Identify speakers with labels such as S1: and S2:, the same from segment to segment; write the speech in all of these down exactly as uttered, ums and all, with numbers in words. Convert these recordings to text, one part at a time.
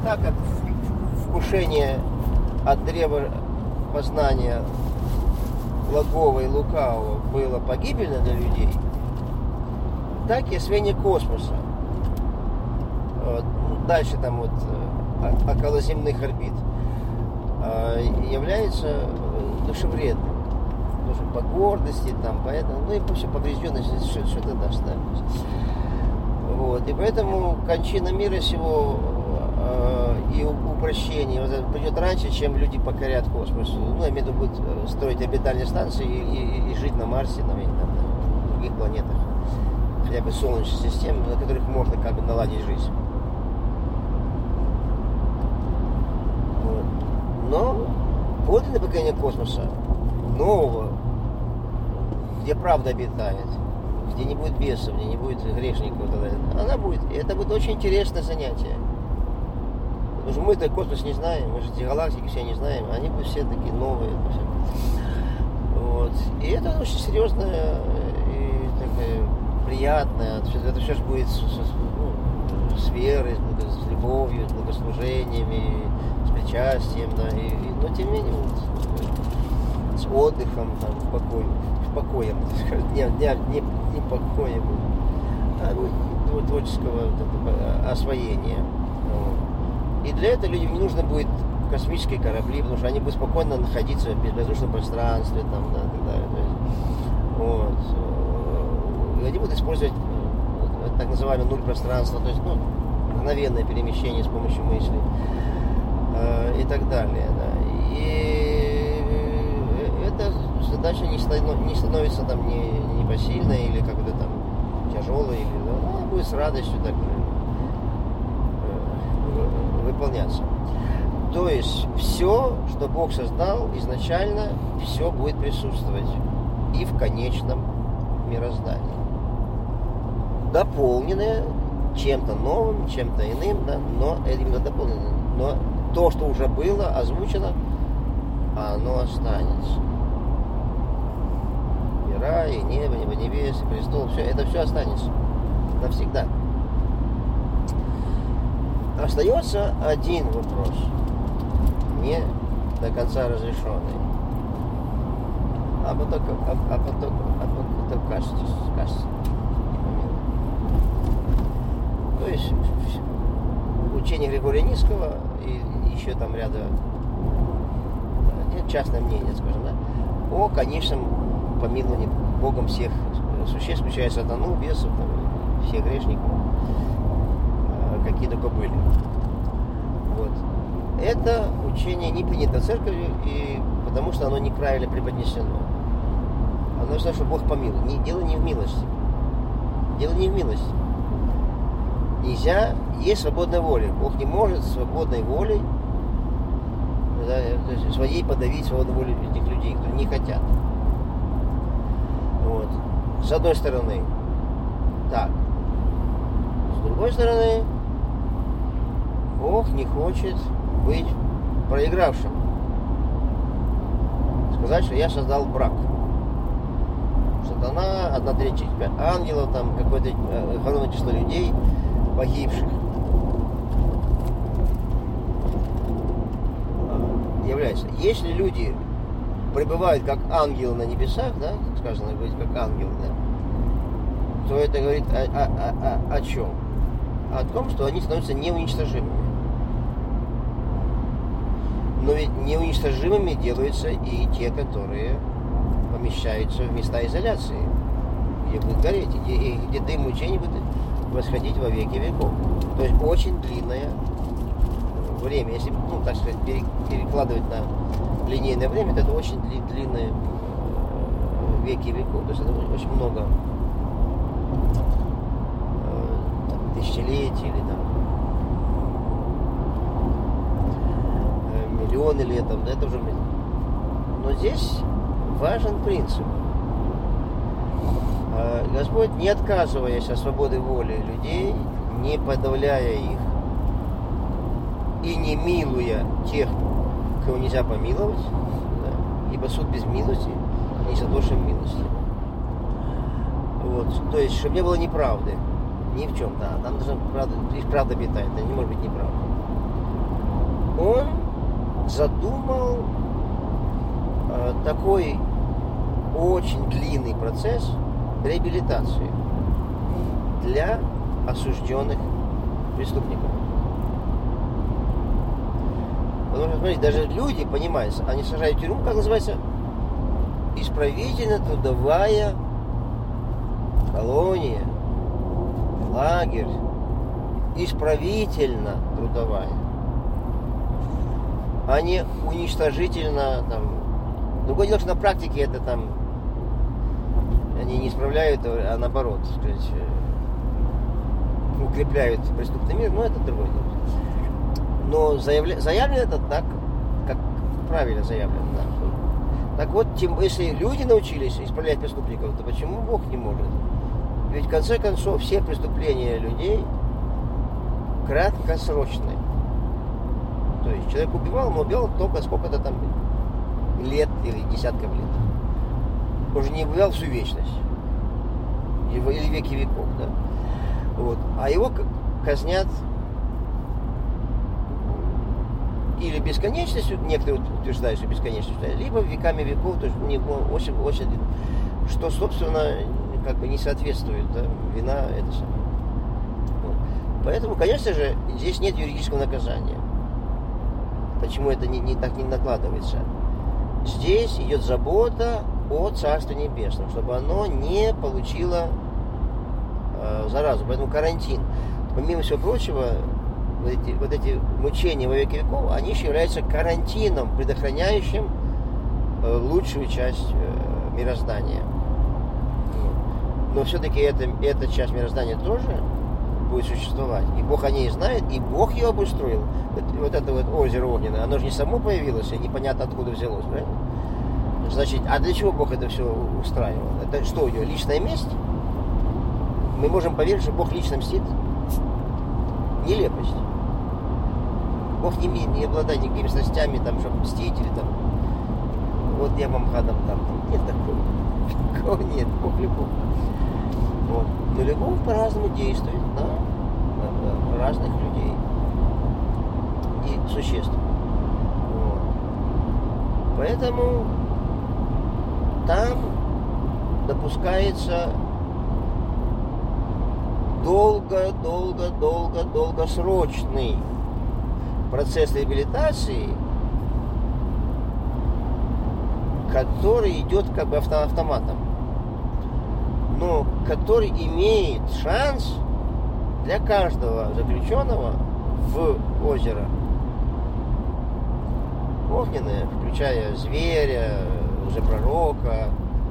S1: так как вкушение от древа познания благого и лукавого было погибельно для людей, так и освоение космоса. Вот. Дальше там вот околоземных орбит является душевредным. Тоже по гордости, там, поэтому, ну и по всей погрязненности что-то даст. Да? Вот. И поэтому кончина мира сего э, и упрощение вот, придет раньше, чем люди покорят космос. Ну, я имею в виду, будут строить орбитальные станции и, и, и жить на Марсе, там, и, там, на других планетах, хотя бы Солнечной системы, на которых можно как бы наладить жизнь. Вот. Но подлинное покорение космоса, нового, где правда обитает, где не будет бесов, где не будет грешников, она будет. И это будет очень интересное занятие. Потому что мы-то космос не знаем, мы же эти галактики все не знаем, они будут все такие новые. Вот. И это очень серьезное и такое приятное. Это все будет с, ну, с верой, с любовью, с благослужениями, с причастием, да, и, и, но тем не менее вот, с отдыхом, там, в покое, в покоем, не, не, не, не покоем, а ну, творческого вот, освоения. Вот. И для этого людям не нужно будет космические корабли, потому что они будут спокойно находиться в безвоздушном пространстве, там, да, так далее. То есть, вот. И они будут использовать так называемое нуль пространства, то есть, ну, мгновенное перемещение с помощью мысли э, и так далее. Да. И эта задача не, станов, не становится там не, непосильной или как-то там тяжелой, или, ну, она будет с радостью так э, выполняться. То есть все, что Бог создал изначально, все будет присутствовать и в конечном мироздании. Дополненное чем-то новым, чем-то иным, да, но именно дополненное. Но то, что уже было озвучено, оно останется. И рай, и небо, небо небес, и престол, все, это все останется навсегда. Остается один вопрос, не до конца разрешенный. А потом, а, а потом, а потом кажется, кажется. То есть учение Григория Нисского и еще там ряда частное мнение, скажем, да, о конечном помиловании Богом всех существ, включая сатану, бесов, там, всех грешников, какие только были. Вот. Это учение не принято церковью, и потому что оно неправильно преподнесено. Оно значит, что Бог помилует. Не, дело не в милости. Дело не в милости. Нельзя, есть свободная воля. Бог не может свободной волей, да, своей подавить свободную волю этих людей, которые не хотят. Вот. С одной стороны, так. С другой стороны, Бог не хочет быть проигравшим. Сказать, что я создал брак. Сатана, одна треть ангелов, там какое-то огромное число людей погибших является. Если люди пребывают как ангелы на небесах, да, сказано быть как ангелы, да, то это говорит о, о, о, о чем? О том, что они становятся неуничтожимыми. Но ведь неуничтожимыми делаются и те, которые помещаются в места изоляции, где будут гореть, и где, и где дым мучений будет восходить во веки веков. То есть очень длинное время. Если, ну, так сказать, перекладывать на линейное время, то это очень длинные веки веков. То есть это очень много там, тысячелетий или там миллионы лет, там, это уже. Но здесь важен принцип. Господь, не отказываясь от свободы воли людей, не подавляя их и не милуя тех, кого нельзя помиловать, да, ибо суд без милости не содушен милости. Вот. То есть, чтобы не было неправды ни в чем, да, там должна правда, лишь правда обитает, это не может быть неправда. задумал э, такой очень длинный процесс реабилитации для осужденных преступников. Потому что, смотрите, даже люди, понимаете, они сажают в тюрьму, как называется, исправительно-трудовая колония, лагерь, исправительно-трудовая, а не уничтожительно там. Другое дело, что на практике это там они не исправляют, а наоборот, так сказать, укрепляют преступный мир, но это другое дело. Но заявля... заявлено это так, как правильно заявлено. Да. Так вот, тем, если люди научились исправлять преступников, то почему Бог не может? Ведь в конце концов все преступления людей краткосрочные. То есть человек убивал, но убивал только сколько-то там лет или десятков лет. Уже не убивал всю вечность. Или веки веков, да. Вот. А его казнят или бесконечностью, некоторые утверждают, что бесконечностью, либо веками веков, то есть у него очень, очень, что, собственно, как бы не соответствует, да, вина это самое. Вот. Поэтому, конечно же, здесь нет юридического наказания. Почему это не, не так не накладывается? Здесь идет забота о Царстве Небесном, чтобы оно не получило э, заразу. Поэтому карантин. Помимо всего прочего, вот эти, вот эти мучения во веки веков, они еще являются карантином, предохраняющим э, лучшую часть э, мироздания. Но все-таки эта, эта часть мироздания тоже будет существовать. И Бог о ней знает, и Бог ее обустроил. Вот, вот это вот озеро огненное, оно же не само появилось, и непонятно откуда взялось, правильно? Значит, а для чего Бог это все устраивал? Это что у него, личная месть? Мы можем поверить, что Бог лично мстит? Нелепость. Бог не, не обладает никакими страстями, там, чтобы мстить или там, вот я вам хадам там. Нет такого. Такого нет. Бог любовь. Вот. Но любовь по-разному действует на, на, на разных людей и существ. Вот. Поэтому там допускается долго, долго, долго, долгосрочный процесс реабилитации, который идет как бы авто- автоматом, но который имеет шанс для каждого заключенного в озеро огненное, включая зверя, лжепророка,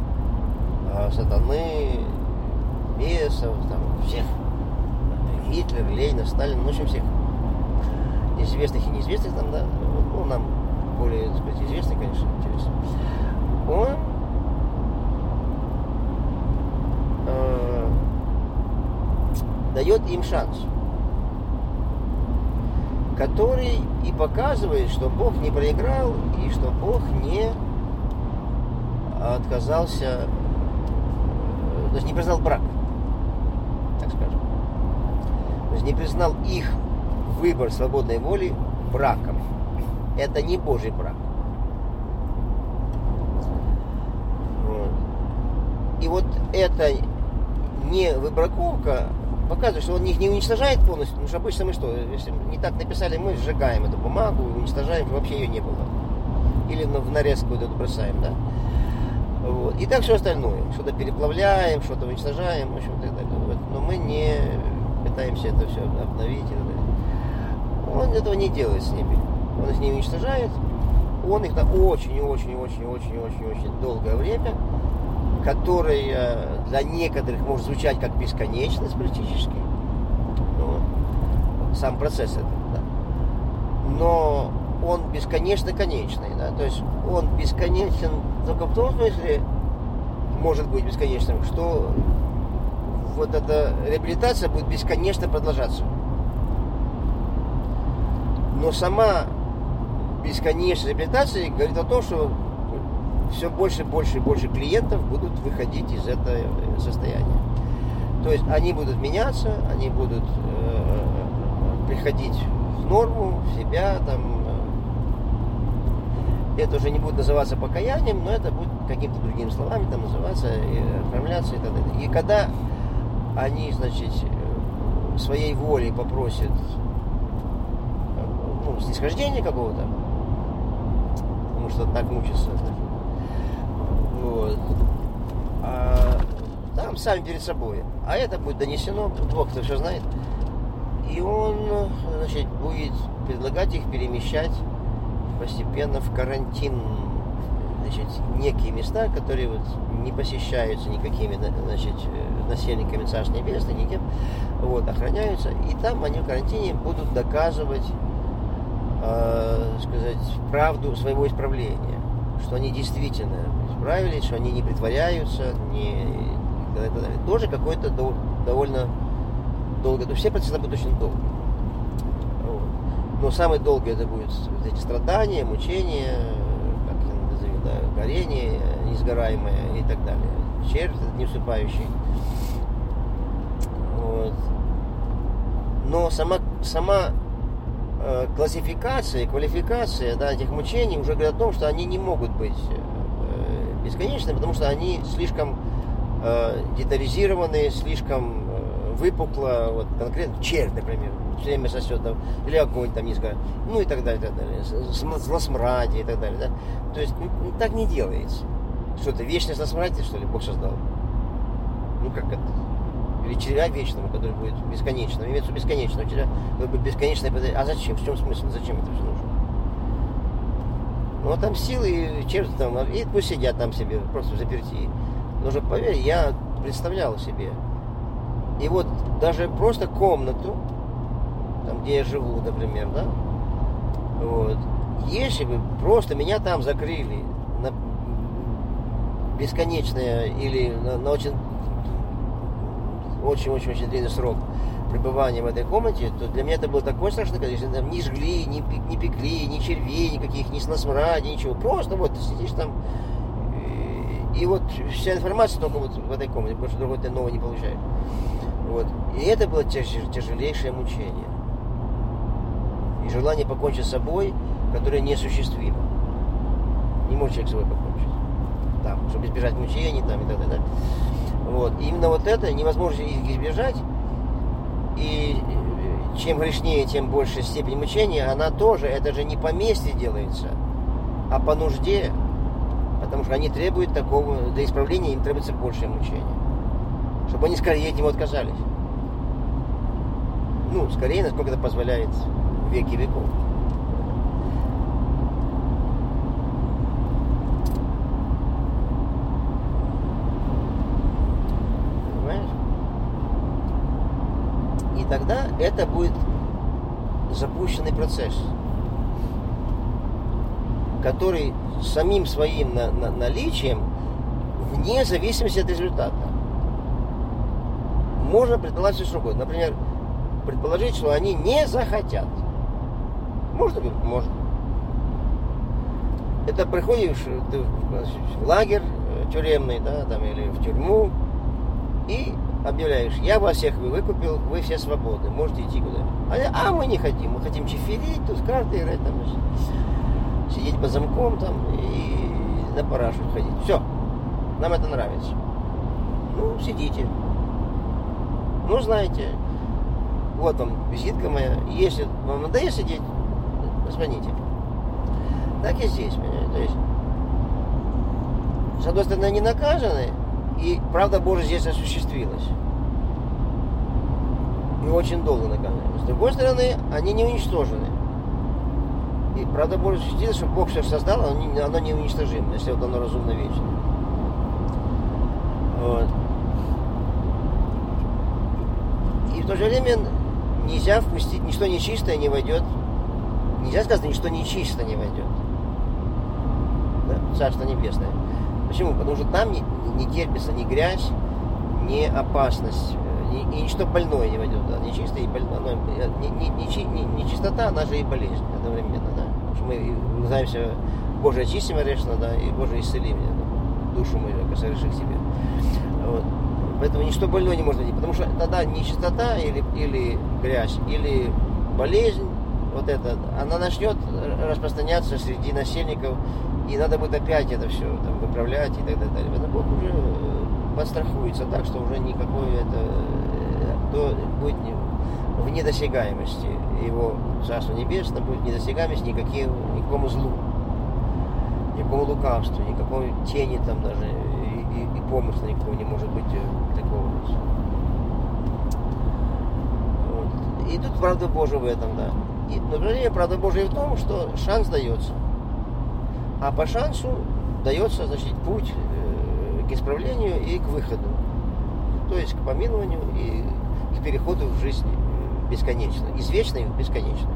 S1: сатаны, бесов, там, всех, Гитлер, Ленин, Сталин, ну, в общем, всех известных и неизвестных там, да, ну, нам более, так сказать, известный, конечно, интересно. Он э, дает им шанс, который и показывает, что Бог не проиграл и что Бог не отказался, то есть не признал брак, так скажем. То есть не признал их выбор свободной воли браком. Это не Божий брак. Вот. И вот эта не выбраковка показывает, что он их не уничтожает полностью, потому что обычно мы что, если не так написали, мы сжигаем эту бумагу, уничтожаем, вообще ее не было. Или в нарезку эту бросаем, да. Вот. И так все остальное. Что-то переплавляем, что-то уничтожаем, в общем, и так далее. Вот. Но мы не пытаемся это все обновить и так далее. Он этого не делает с ними. Он их не уничтожает. Он их на очень-очень-очень-очень-очень-очень долгое время, которое для некоторых может звучать как бесконечность практически. Вот. Сам процесс это, да. Но он бесконечно конечный, да, то есть он бесконечен только в том смысле, может быть бесконечным, что вот эта реабилитация будет бесконечно продолжаться. Но сама бесконечность реабилитации говорит о том, что все больше, больше и больше клиентов будут выходить из этого состояния. То есть они будут меняться, они будут э, приходить в норму, в себя, там, это уже не будет называться покаянием, но это будет какими-то другими словами там называться, и оформляться и так далее. И когда они, значит, своей волей попросят, ну, снисхождения какого-то, потому что так мучиться, вот, а там сами перед собой, а это будет донесено, Бог-то все знает, и он, значит, будет предлагать их перемещать постепенно в карантин, значит, некие места, которые вот не посещаются никакими, значит, насельниками Царства Небесного, никем, вот, охраняются, и там они в карантине будут доказывать, э, сказать, правду своего исправления, что они действительно исправились, что они не притворяются, не, и так далее. Тоже какой-то до, довольно долго, то все процессы будут очень долгие. Но самое долгое это будут вот эти страдания, мучения, как я назову, да, горение несгораемое и так далее. Червь не уступающий. Вот. Но сама, сама э, классификация, квалификация, да, этих мучений уже говорит о том, что они не могут быть э, бесконечными, потому что они слишком э, детализированы, слишком э, выпукло, вот конкретно червь, например, все время сосет, там, или огонь там низко, ну и так далее, и так далее, злосмрадие и так далее, да. То есть ну, так не делается. Что-то вечность на смраде, что ли, Бог создал? Ну как это? Или червя вечного, который будет бесконечным. Имеется бесконечного червя, который будет бесконечный. А зачем? В чем смысл? Зачем это все нужно? Ну а там силы, и червь там, и пусть сидят там себе, просто в заперти. Но же поверь, я представлял себе. И вот даже просто комнату, там, где я живу, например, да, вот, если бы просто меня там закрыли на бесконечное или на, на очень очень-очень-очень длинный срок пребывания в этой комнате, то для меня это было такое страшное, если там не жгли, не, не пекли, ни червей никаких, ни снасмради, ничего. Просто вот ты сидишь там, и, и вот вся информация только вот в этой комнате, потому что другой ты нового не получаешь. Вот. И это было тяж, тяжелейшее мучение. И желание покончить с собой, которое неосуществимо. Не может человек с собой покончить. Там, чтобы избежать мучений там, и так далее. Вот. И именно вот это невозможно избежать. И чем грешнее, тем больше степень мучения, она тоже, это же не по мести делается, а по нужде. Потому что они требуют такого, для исправления им требуется большее мучение. Чтобы они скорее от него отказались. Ну, скорее, насколько это позволяет веки веков. Понимаешь? И тогда это будет запущенный процесс, который самим своим на, на, наличием, вне зависимости от результата. Можно предположить что угодно. Например, предположить, что они не захотят. Может быть, может. Это приходишь ты в лагерь тюремный, да, там, или в тюрьму, и объявляешь: я вас всех выкупил, вы все свободны, можете идти куда. А, а мы не хотим, мы хотим чиферить, тут карты играть, там, сидеть под замком там и на парашу ходить. Все, нам это нравится. Ну, сидите. Ну, знаете, вот вам визитка моя. Если вам надоест сидеть, позвоните. Так и здесь, понимаете. То есть, с одной стороны, они наказаны, и правда Божия здесь осуществилась. И очень долго наказаны. С другой стороны, они не уничтожены. И правда Божия осуществилась, что Бог все создал, оно не, оно не уничтожимо, если вот оно разумно вечно. Вот. И в то же время нельзя впустить, ничто нечистое не войдет. Нельзя сказать, ничто нечисто не войдет. Да? Царство Небесное. Почему? Потому что там не, не терпится ни грязь, ни опасность, ни, и ничто больное не войдет. Да? Нечистое и больное. Не, не, не, не, не чистота, она же и болезнь одновременно. Да? Потому что мы называемся Божие очистим орешно, да, и Божие исцелим меня, да? Душу мою, как соверши к себе. Вот. Поэтому ничто больное не может быть, потому что тогда нечистота или, или грязь, или болезнь вот это, она начнет распространяться среди насельников, и надо будет опять это все там выправлять и так далее. Это Бог уже подстрахуется так, что уже никакой это, то будет в недосягаемости. Его Царство Небесное будет в недосягаемости никаким, никакому злу, никакому лукавству, никакой тени там даже, и, и, и помысла никакого не может быть такого. Вот. И тут правда Божия в этом, да. И, например, правда Божия в том, что шанс дается. А по шансу дается, значит, путь к исправлению и к выходу. То есть к помилованию и к переходу в жизнь бесконечную. Из вечной в бесконечную.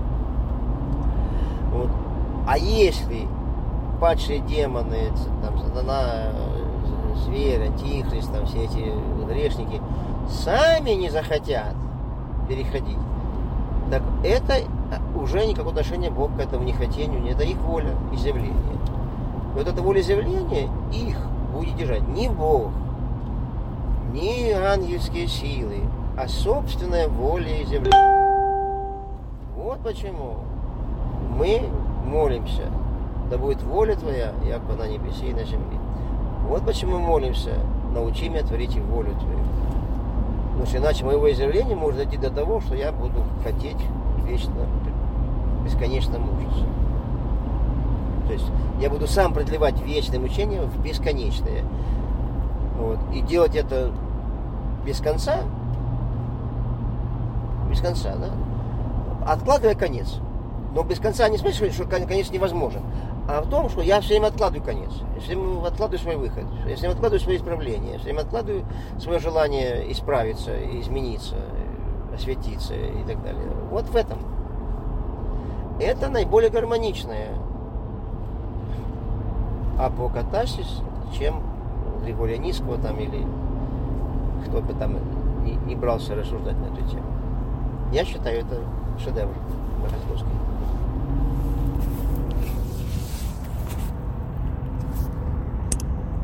S1: Вот. А если падшие демоны, там, сатана, зверь, антихрист, там все эти грешники сами не захотят переходить, так это уже никакого отношения Бог к этому нехотению, это их воля, изъявление. Вот эта волеизъявления их будет держать не Бог, не ангельские силы, а собственная волеизъявление. Вот почему мы молимся: да будет воля Твоя, яко на небесе и на земле. Вот почему мы молимся: научи меня творить и волю Твою. Потому что иначе моего изъявления может дойти до того, что я буду хотеть вечно, бесконечно мучиться. То есть я буду сам продлевать вечное мучение в бесконечное. Вот. И делать это без конца, без конца, да? Откладывая конец. Но без конца не в смысле, что конец невозможен, а в том, что я все время откладываю конец. Я все время откладываю свой выход. Я все время откладываю свои исправления. Я все время откладываю свое желание исправиться, измениться, осветиться и так далее. Вот в этом. Это наиболее гармоничное апокатарсис, чем Григория Низкого там или кто бы там не, не брался рассуждать на эту тему. Я считаю, это шедевр богословский.